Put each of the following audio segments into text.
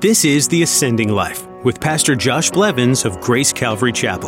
This is The Ascending Life with Pastor Josh Blevins of Grace Calvary Chapel.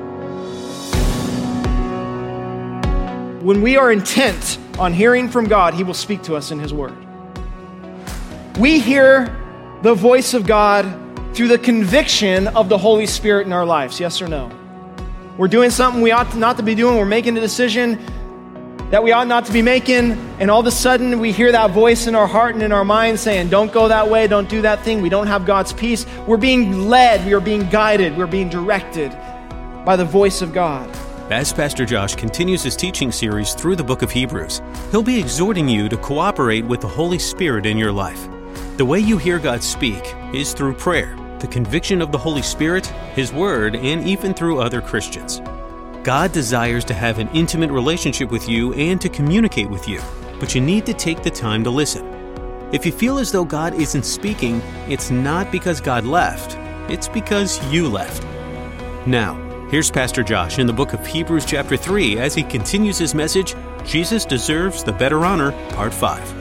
When we are intent on hearing from God, He will speak to us in His Word. We hear the voice of God through the conviction of the Holy Spirit in our lives, yes or no? We're doing something we ought not to be doing. We're making a decision that we ought not to be making, and all of a sudden we hear that voice in our heart and in our mind saying, don't go that way, don't do that thing. We don't have God's peace. We're being led, we are being guided, we're being directed by the voice of God. As Pastor Josh continues his teaching series through the book of Hebrews, he'll be exhorting you to cooperate with the Holy Spirit in your life. The way you hear God speak is through prayer, the conviction of the Holy Spirit, His Word, and even through other Christians. God desires to have an intimate relationship with you and to communicate with you, but you need to take the time to listen. If you feel as though God isn't speaking, it's not because God left, it's because you left. Now, here's Pastor Josh in the book of Hebrews chapter 3 as he continues his message, Jesus Deserves the Better Honor, Part 5.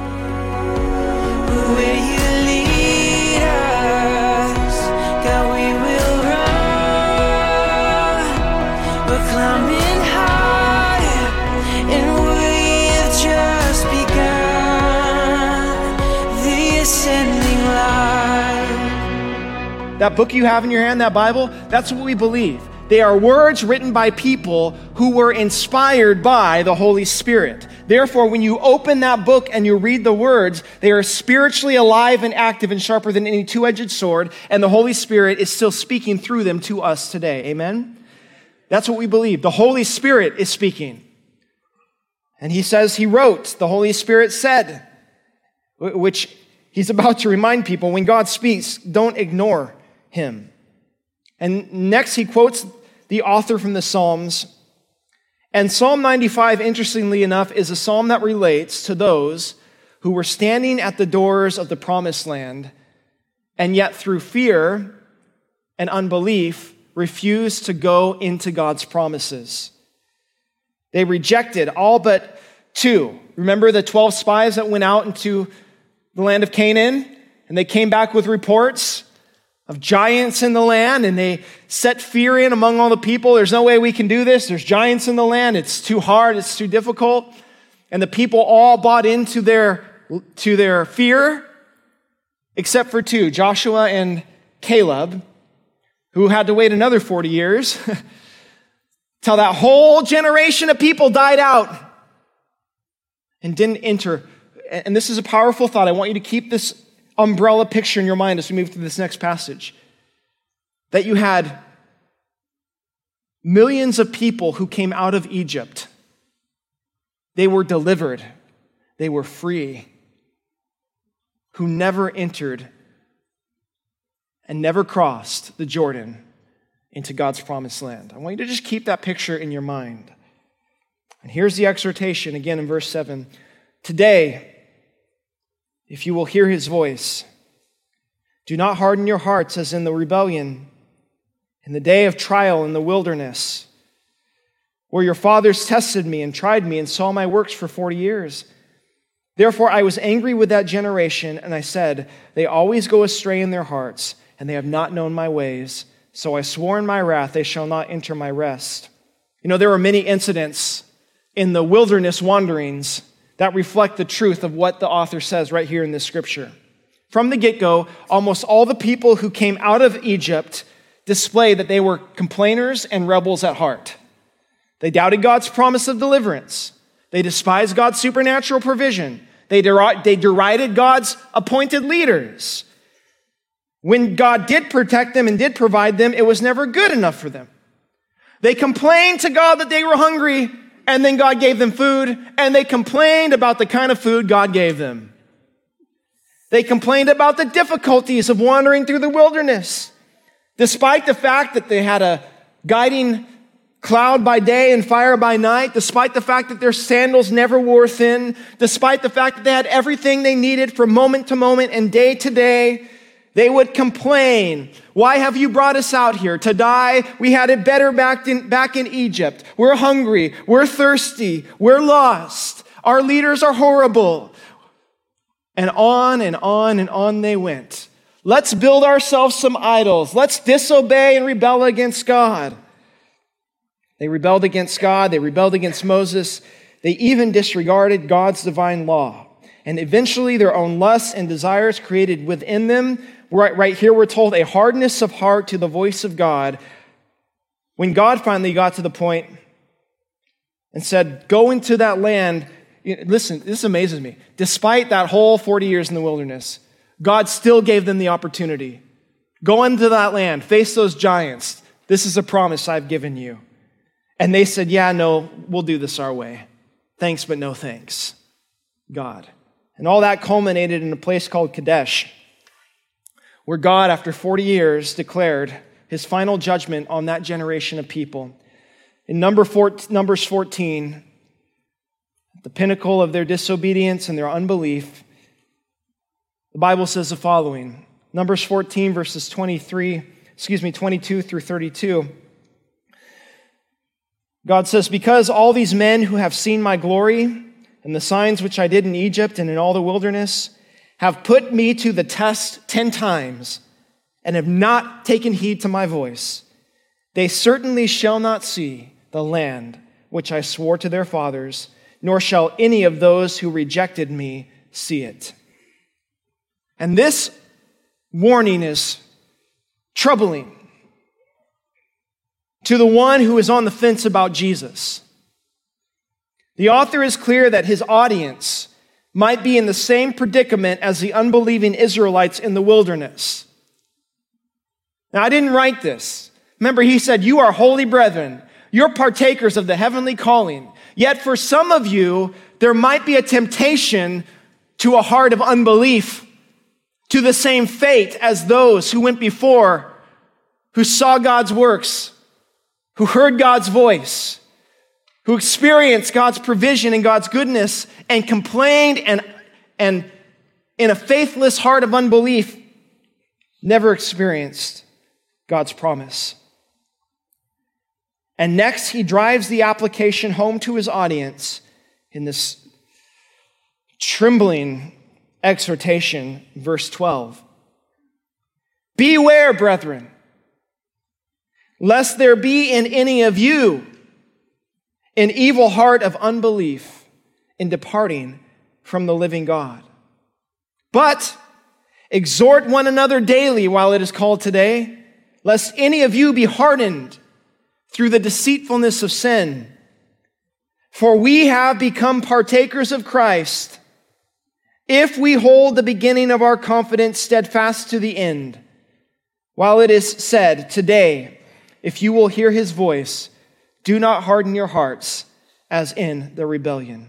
That book you have in your hand, that Bible, that's what we believe. They are words written by people who were inspired by the Holy Spirit. Therefore, when you open that book and you read the words, they are spiritually alive and active and sharper than any two-edged sword, and the Holy Spirit is still speaking through them to us today. Amen? That's what we believe. The Holy Spirit is speaking. And he says he wrote, the Holy Spirit said, which he's about to remind people, when God speaks, don't ignore Him. And next he quotes the author from the Psalms. And Psalm 95, interestingly enough, is a psalm that relates to those who were standing at the doors of the promised land and yet through fear and unbelief refused to go into God's promises. They rejected all but two. Remember the 12 spies that went out into the land of Canaan? And they came back with reports of giants in the land, and they set fear in among all the people. There's no way we can do this. There's giants in the land. It's too hard. It's too difficult. And the people all bought into their fear, except for two, Joshua and Caleb, who had to wait another 40 years till that whole generation of people died out and didn't enter. And this is a powerful thought. I want you to keep this umbrella picture in your mind as we move to this next passage. That you had millions of people who came out of Egypt. They were delivered. They were free. Who never entered and never crossed the Jordan into God's promised land. I want you to just keep that picture in your mind. And here's the exhortation again in verse 7. Today, if you will hear His voice, do not harden your hearts as in the rebellion, in the day of trial in the wilderness, where your fathers tested me and tried me and saw my works for 40 years. Therefore I was angry with that generation, and I said, they always go astray in their hearts, and they have not known my ways. So I swore in my wrath, they shall not enter my rest. You know, there were many incidents in the wilderness wanderings that reflect the truth of what the author says right here in this scripture. From the get-go, almost all the people who came out of Egypt displayed that they were complainers and rebels at heart. They doubted God's promise of deliverance. They despised God's supernatural provision. They derided God's appointed leaders. When God did protect them and did provide them, it was never good enough for them. They complained to God that they were hungry, and then God gave them food, and they complained about the kind of food God gave them. They complained about the difficulties of wandering through the wilderness, despite the fact that they had a guiding cloud by day and fire by night, despite the fact that their sandals never wore thin, despite the fact that they had everything they needed from moment to moment and day to day. They would complain, why have you brought us out here to die? We had it better back in Egypt. We're hungry. We're thirsty. We're lost. Our leaders are horrible. And on and on and on they went, Let's build ourselves some idols. Let's disobey and rebel against God. They rebelled against God. They rebelled against Moses. They even disregarded God's divine law. And eventually their own lusts and desires created within them, right here we're told, a hardness of heart to the voice of God. When God finally got to the point and said, go into that land. Listen, this amazes me. Despite that whole 40 years in the wilderness, God still gave them the opportunity. Go into that land, face those giants. This is a promise I've given you. And they said, yeah, no, we'll do this our way. Thanks, but no thanks, God. And all that culminated in a place called Kadesh, where God, after 40 years, declared his final judgment on that generation of people. In Numbers 14, the pinnacle of their disobedience and their unbelief, the Bible says the following. Numbers 14, verses 22 through 32. God says, because all these men who have seen my glory and the signs which I did in Egypt and in all the wilderness have put me to the test 10 times and have not taken heed to my voice, they certainly shall not see the land which I swore to their fathers, nor shall any of those who rejected me see it. And this warning is troubling to the one who is on the fence about Jesus. The author is clear that his audience might be in the same predicament as the unbelieving Israelites in the wilderness. Now, I didn't write this. Remember, he said, you are holy brethren. You're partakers of the heavenly calling. Yet for some of you, there might be a temptation to a heart of unbelief, to the same fate as those who went before, who saw God's works, who heard God's voice, who experienced God's provision and God's goodness and complained and in a faithless heart of unbelief, never experienced God's promise. And next, he drives the application home to his audience in this trembling exhortation, verse 12. Beware, brethren, lest there be in any of you an evil heart of unbelief in departing from the living God. But exhort one another daily while it is called today, lest any of you be hardened through the deceitfulness of sin. For we have become partakers of Christ if we hold the beginning of our confidence steadfast to the end. While it is said, today, if you will hear his voice, do not harden your hearts as in the rebellion.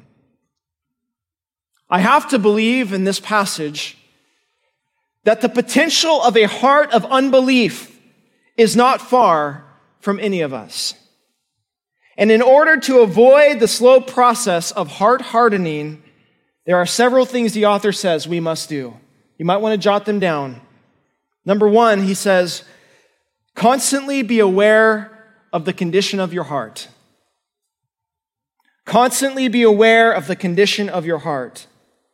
I have to believe in this passage that the potential of a heart of unbelief is not far from any of us. And in order to avoid the slow process of heart hardening, there are several things the author says we must do. You might want to jot them down. Number one, he says, constantly be aware of the condition of your heart. Constantly be aware of the condition of your heart.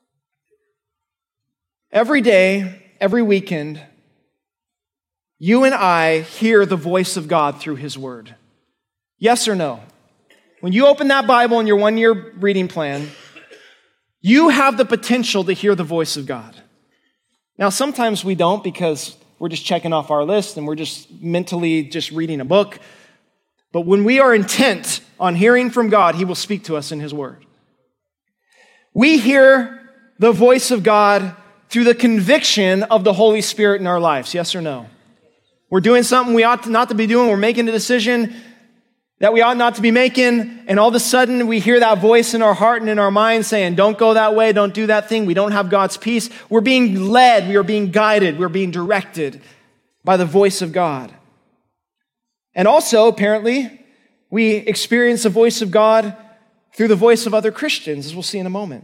Every day, every weekend, you and I hear the voice of God through his word. Yes or no? When you open that Bible in your one-year reading plan, you have the potential to hear the voice of God. Now, sometimes we don't because we're just checking off our list and we're just mentally just reading a book. But when we are intent on hearing from God, he will speak to us in his word. We hear the voice of God through the conviction of the Holy Spirit in our lives. Yes or no? We're doing something we ought not to be doing. We're making a decision that we ought not to be making. And all of a sudden we hear that voice in our heart and in our mind saying, don't go that way. Don't do that thing. We don't have God's peace. We're being led. We are being guided. We're being directed by the voice of God. And also, apparently, we experience the voice of God through the voice of other Christians, as we'll see in a moment.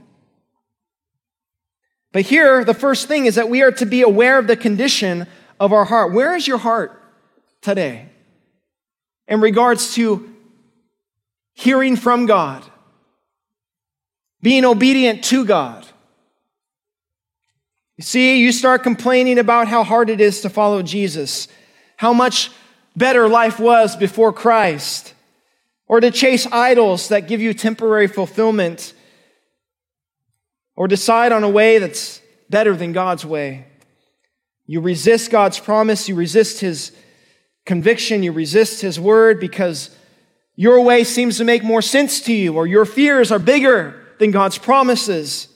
But here, the first thing is that we are to be aware of the condition of our heart. Where is your heart today in regards to hearing from God, being obedient to God? You see, you start complaining about how hard it is to follow Jesus, how much better life was before Christ, or to chase idols that give you temporary fulfillment, or decide on a way that's better than God's way. You resist God's promise, you resist His conviction, you resist His word because your way seems to make more sense to you, or your fears are bigger than God's promises.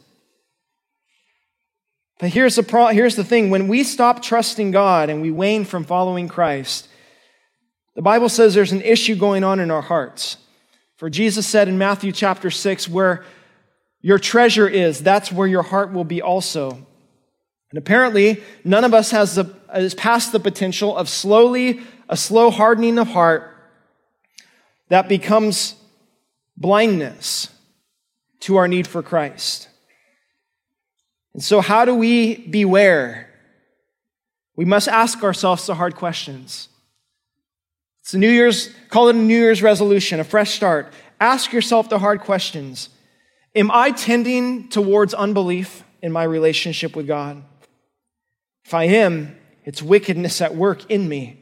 But here's the thing. When we stop trusting God and we wane from following Christ, the Bible says there's an issue going on in our hearts. For Jesus said in Matthew chapter 6, where your treasure is, that's where your heart will be also. And apparently, none of us has past the potential of a slow hardening of heart that becomes blindness to our need for Christ. And so how do we beware? We must ask ourselves the hard questions. It's call it a New Year's resolution, a fresh start. Ask yourself the hard questions. Am I tending towards unbelief in my relationship with God? If I am, it's wickedness at work in me.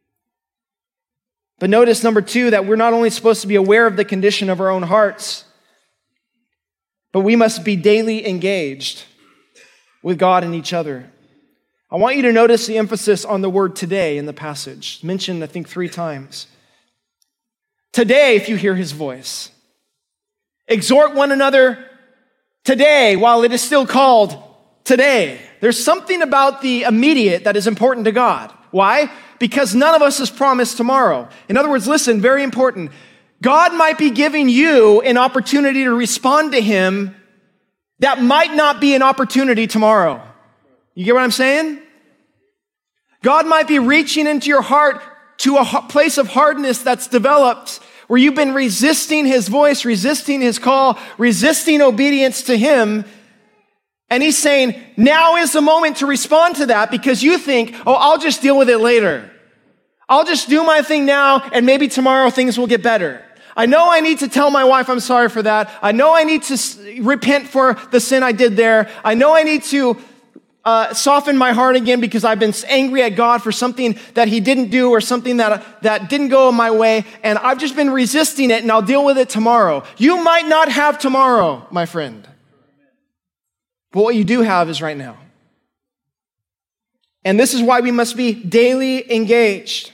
But notice, number 2, that we're not only supposed to be aware of the condition of our own hearts, but we must be daily engaged with God and each other. I want you to notice the emphasis on the word today in the passage. It's mentioned, I think, 3 times. Today, if you hear His voice. Exhort one another today while it is still called today. There's something about the immediate that is important to God. Why? Because none of us is promised tomorrow. In other words, listen, very important. God might be giving you an opportunity to respond to Him that might not be an opportunity tomorrow. You get what I'm saying? God might be reaching into your heart to a place of hardness that's developed where you've been resisting His voice, resisting His call, resisting obedience to Him. And He's saying, now is the moment to respond to that because you think, oh, I'll just deal with it later. I'll just do my thing now and maybe tomorrow things will get better. I know I need to tell my wife I'm sorry for that. I know I need to repent for the sin I did there. I know I need to soften my heart again because I've been angry at God for something that He didn't do or something that didn't go my way, and I've just been resisting it, and I'll deal with it tomorrow. You might not have tomorrow, my friend. But what you do have is right now. And this is why we must be daily engaged.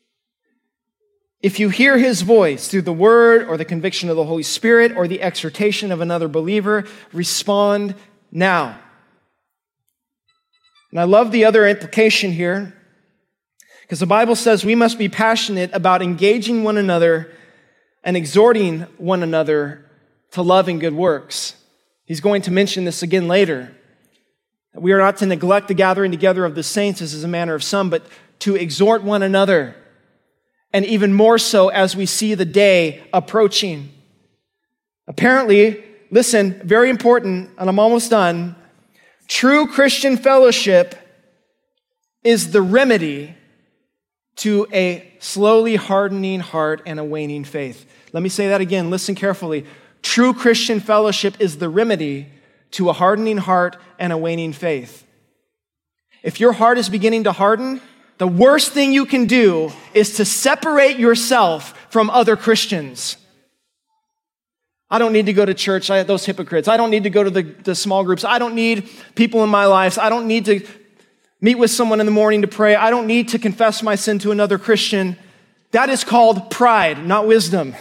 If you hear His voice through the word or the conviction of the Holy Spirit or the exhortation of another believer, respond now. And I love the other implication here because the Bible says we must be passionate about engaging one another and exhorting one another to love and good works. He's going to mention this again later. We are not to neglect the gathering together of the saints as is a manner of some, but to exhort one another. And even more so as we see the day approaching. Apparently, listen, very important, and I'm almost done. True Christian fellowship is the remedy to a slowly hardening heart and a waning faith. Let me say that again. Listen carefully. True Christian fellowship is the remedy to a hardening heart and a waning faith. If your heart is beginning to harden, the worst thing you can do is to separate yourself from other Christians. I don't need to go to church. Those hypocrites. I don't need to go to the small groups. I don't need people in my life. I don't need to meet with someone in the morning to pray. I don't need to confess my sin to another Christian. That is called pride, not wisdom.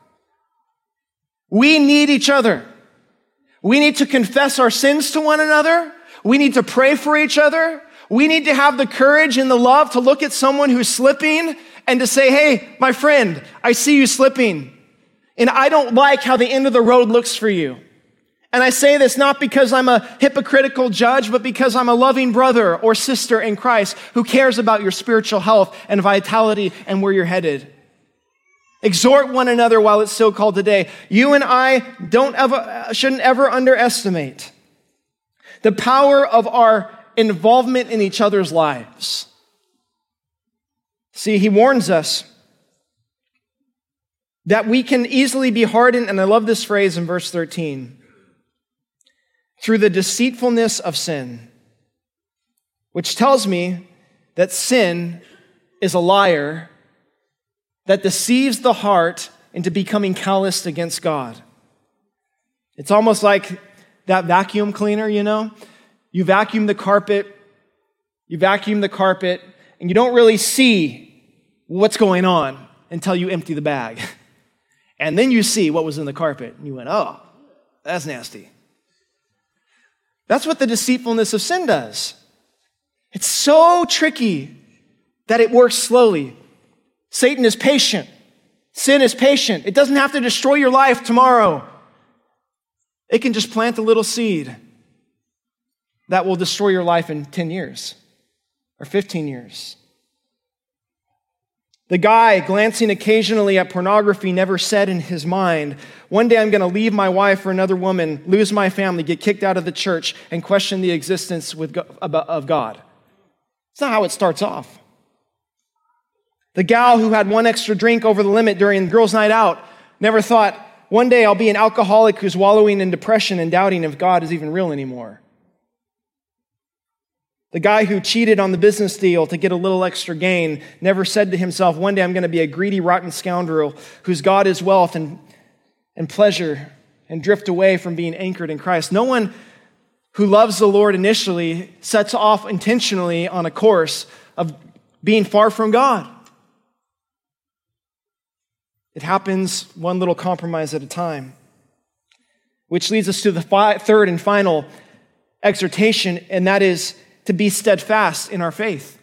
We need each other. We need to confess our sins to one another. We need to pray for each other. We need to have the courage and the love to look at someone who's slipping and to say, hey, my friend, I see you slipping. And I don't like how the end of the road looks for you. And I say this not because I'm a hypocritical judge, but because I'm a loving brother or sister in Christ who cares about your spiritual health and vitality and where you're headed. Exhort one another while it's still called today. You and I shouldn't ever underestimate the power of our involvement in each other's lives. See, he warns us that we can easily be hardened, and I love this phrase in verse 13, through the deceitfulness of sin. which tells me that sin is a liar that deceives the heart into becoming calloused against God. It's almost like that vacuum cleaner, You vacuum the carpet, and you don't really see what's going on until you empty the bag. And then you see what was in the carpet, and you went, oh, that's nasty. That's what the deceitfulness of sin does. It's so tricky that it works slowly. Satan is patient. Sin is patient. It doesn't have to destroy your life tomorrow. It can just plant a little seed that will destroy your life in 10 years or 15 years. The guy glancing occasionally at pornography never said in his mind, one day I'm going to leave my wife for another woman, lose my family, get kicked out of the church, and question the existence of God. It's not how it starts off. The gal who had one extra drink over the limit during girls' night out never thought, one day I'll be an alcoholic who's wallowing in depression and doubting if God is even real anymore. The guy who cheated on the business deal to get a little extra gain never said to himself, one day I'm going to be a greedy, rotten scoundrel whose God is wealth and pleasure and drift away from being anchored in Christ. No one who loves the Lord initially sets off intentionally on a course of being far from God. It happens one little compromise at a time, which leads us to the third and final exhortation, and that is to be steadfast in our faith.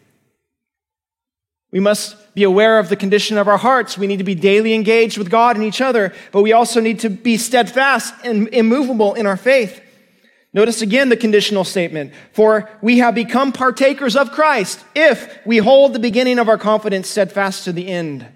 We must be aware of the condition of our hearts. We need to be daily engaged with God and each other, but we also need to be steadfast and immovable in our faith. Notice again the conditional statement, for we have become partakers of Christ if we hold the beginning of our confidence steadfast to the end.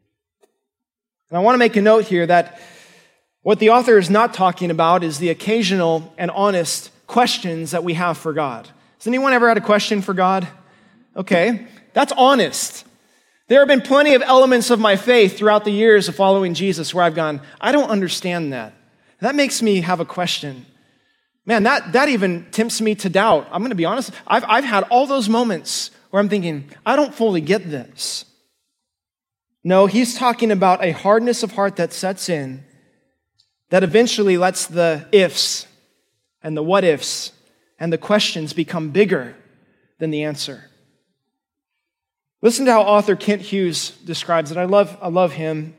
And I want to make a note here that what the author is not talking about is the occasional and honest questions that we have for God. Has anyone ever had a question for God? Okay, that's honest. There have been plenty of elements of my faith throughout the years of following Jesus where I've gone, I don't understand that. That makes me have a question. Man, that even tempts me to doubt. I'm going to be honest. I've had all those moments where I'm thinking, I don't fully get this. No, he's talking about a hardness of heart that sets in that eventually lets the ifs and the what ifs and the questions become bigger than the answer. Listen to how author Kent Hughes describes it. I love him.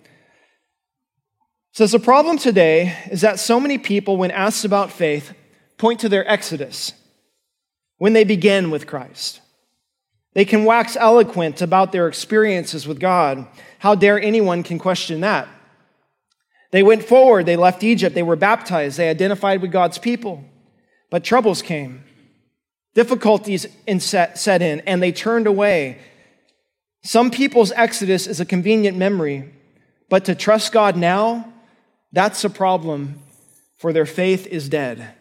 He says, the problem today is that so many people, when asked about faith, point to their exodus when they begin with Christ. They can wax eloquent about their experiences with God. How dare anyone can question that? They went forward, they left Egypt, they were baptized, they identified with God's people. But troubles came. Difficulties set in, and they turned away. Some people's exodus is a convenient memory, but to trust God now, that's a problem, for their faith is dead.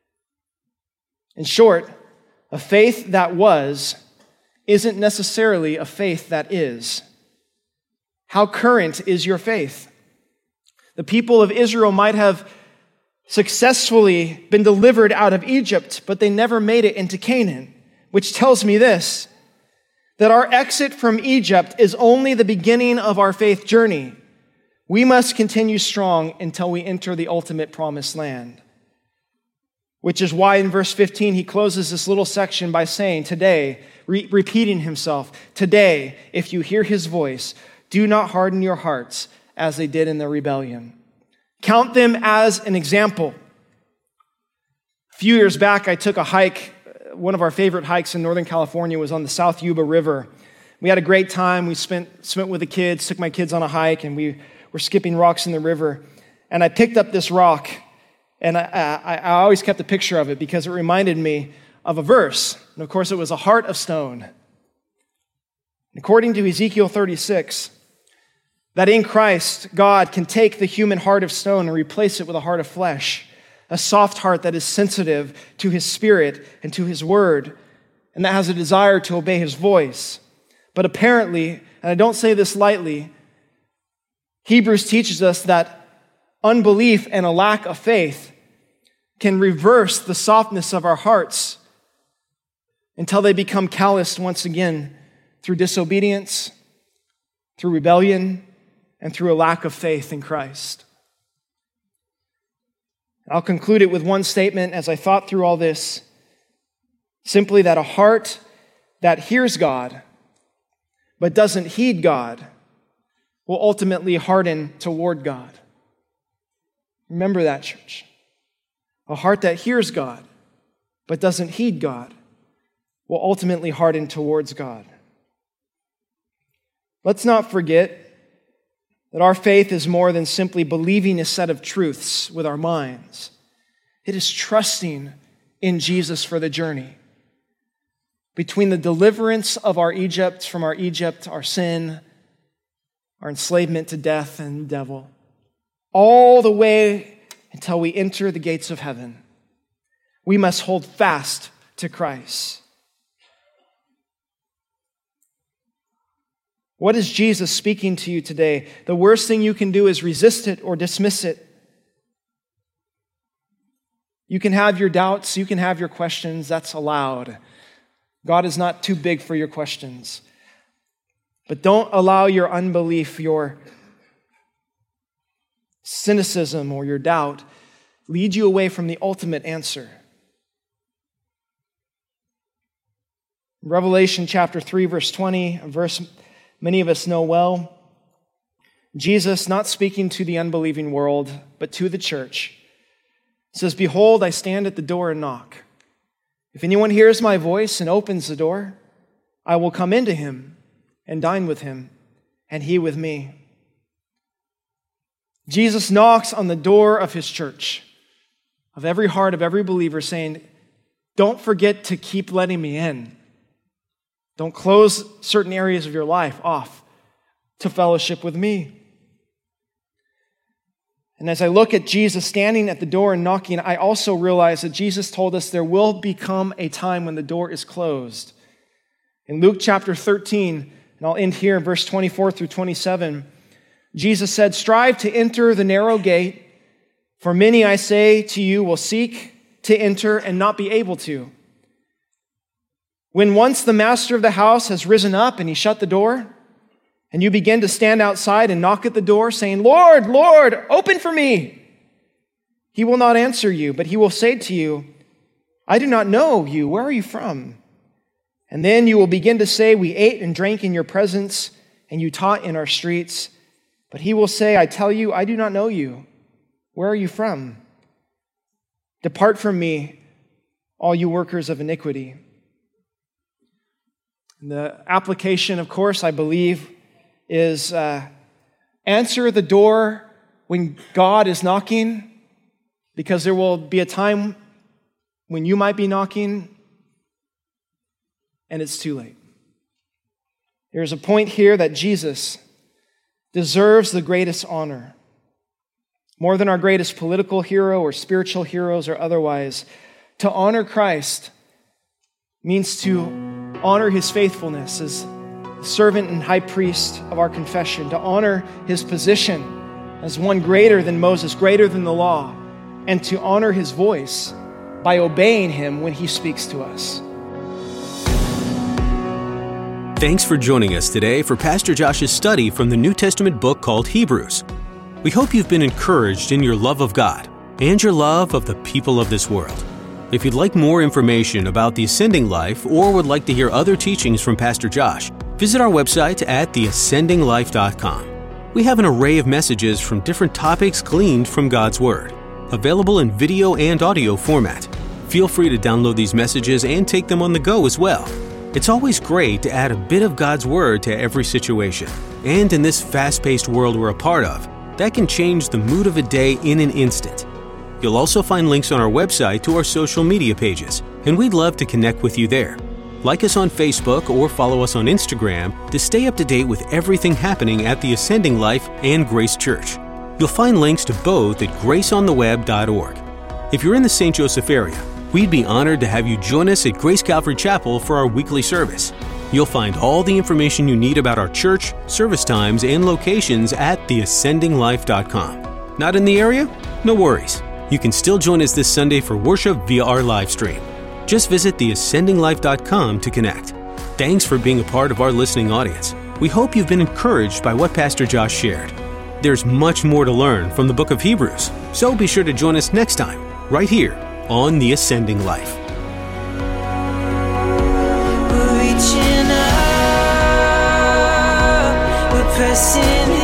In short, a faith that was isn't necessarily a faith that is. How current is your faith? The people of Israel might have successfully been delivered out of Egypt, but they never made it into Canaan, which tells me this, that our exit from Egypt is only the beginning of our faith journey. We must continue strong until we enter the ultimate promised land. Which is why in verse 15, he closes this little section by saying, today, repeating himself, today, if you hear his voice, do not harden your hearts as they did in the rebellion. Count them as an example. A few years back, I took a hike. One of our favorite hikes in Northern California was on the South Yuba River. We had a great time. We spent with the kids, took my kids on a hike, and we were skipping rocks in the river. And I picked up this rock, and I always kept a picture of it because it reminded me of a verse. And of course, it was a heart of stone. According to Ezekiel 36, that in Christ, God can take the human heart of stone and replace it with a heart of flesh, a soft heart that is sensitive to his spirit and to his word, and that has a desire to obey his voice. But apparently, and I don't say this lightly, Hebrews teaches us that unbelief and a lack of faith can reverse the softness of our hearts until they become calloused once again through disobedience, through rebellion, and through a lack of faith in Christ. I'll conclude it with one statement as I thought through all this, simply that a heart that hears God but doesn't heed God will ultimately harden toward God. Remember that, church. A heart that hears God but doesn't heed God will ultimately harden towards God. Let's not forget that our faith is more than simply believing a set of truths with our minds. It is trusting in Jesus for the journey. Between the deliverance of our Egypt, from our Egypt, our sin, our enslavement to death and the devil, all the way until we enter the gates of heaven, we must hold fast to Christ. What is Jesus speaking to you today? The worst thing you can do is resist it or dismiss it. You can have your doubts, you can have your questions, that's allowed. God is not too big for your questions. But don't allow your unbelief, your cynicism, or your doubt lead you away from the ultimate answer. Revelation chapter 3, verse 20, a verse many of us know well. Jesus, not speaking to the unbelieving world, but to the church, says, "Behold, I stand at the door and knock. If anyone hears my voice and opens the door, I will come into him and dine with him, and he with me." Jesus knocks on the door of his church, of every heart of every believer, saying, don't forget to keep letting me in. Don't close certain areas of your life off to fellowship with me. And as I look at Jesus standing at the door and knocking, I also realize that Jesus told us there will become a time when the door is closed. In Luke chapter 13, and I'll end here in verse 24 through 27, Jesus said, "Strive to enter the narrow gate, for many, I say to you, will seek to enter and not be able to. When once the master of the house has risen up and he shut the door, and you begin to stand outside and knock at the door, saying, 'Lord, Lord, open for me,' he will not answer you, but he will say to you, 'I do not know you. Where are you from?' And then you will begin to say, 'We ate and drank in your presence, and you taught in our streets.' But he will say, 'I tell you, I do not know you. Where are you from? Depart from me, all you workers of iniquity.'" And the application, of course, I believe, is answer the door when God is knocking, because there will be a time when you might be knocking and it's too late. There's a point here that Jesus deserves the greatest honor. More than our greatest political hero or spiritual heroes or otherwise. To honor Christ means to honor his faithfulness as servant and high priest of our confession, to honor his position as one greater than Moses, greater than the law, and to honor his voice by obeying him when he speaks to us. Thanks for joining us today for Pastor Josh's study from the New Testament book called Hebrews. We hope you've been encouraged in your love of God and your love of the people of this world. If you'd like more information about the Ascending Life or would like to hear other teachings from Pastor Josh, visit our website at theascendinglife.com. We have an array of messages from different topics gleaned from God's Word, available in video and audio format. Feel free to download these messages and take them on the go as well. It's always great to add a bit of God's Word to every situation. And in this fast-paced world we're a part of, that can change the mood of a day in an instant. You'll also find links on our website to our social media pages, and we'd love to connect with you there. Like us on Facebook or follow us on Instagram to stay up to date with everything happening at the Ascending Life and Grace Church. You'll find links to both at graceontheweb.org. If you're in the St. Joseph area, we'd be honored to have you join us at Grace Calvary Chapel for our weekly service. You'll find all the information you need about our church, service times, and locations at theascendinglife.com. Not in the area? No worries. You can still join us this Sunday for worship via our live stream. Just visit theascendinglife.com to connect. Thanks for being a part of our listening audience. We hope you've been encouraged by what Pastor Josh shared. There's much more to learn from the book of Hebrews, so be sure to join us next time, right here on The Ascending Life. We're reaching up, we're pressing in.